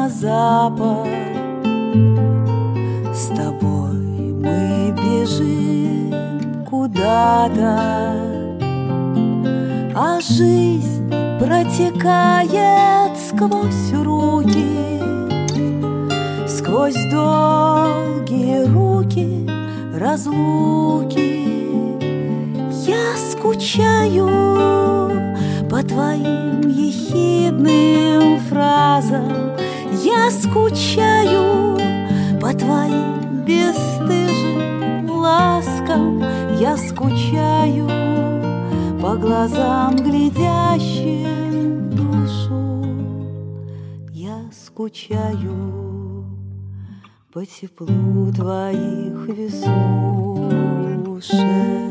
на запад. С тобой мы бежим куда-то, а жизнь протекает сквозь руки, сквозь долгие руки разлуки. Я скучаю по твоим ехидным фразам, я скучаю по твоим бесстыжим ласкам, я скучаю по глазам, глядящим в душу. Я скучаю по теплу твоих веснушек.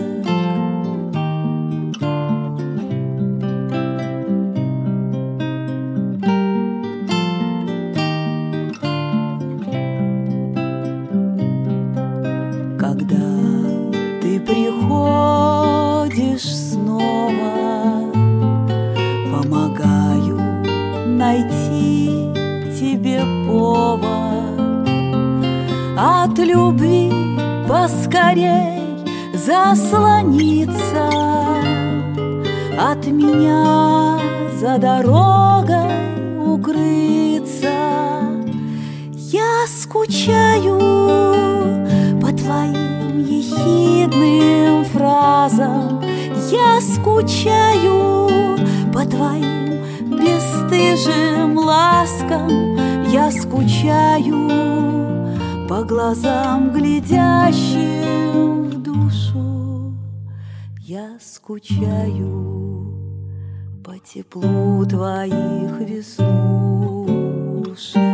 Когда ты приходишь снова, помогаю найти тебе повод от любви поскорей заслониться, от меня за дорогой укрыться. Я скучаю по твоим ехидным фразам, я скучаю по твоим бесстыжим ласкам, я скучаю по глазам, глядящим в душу. Я скучаю по теплу твоих веснушек.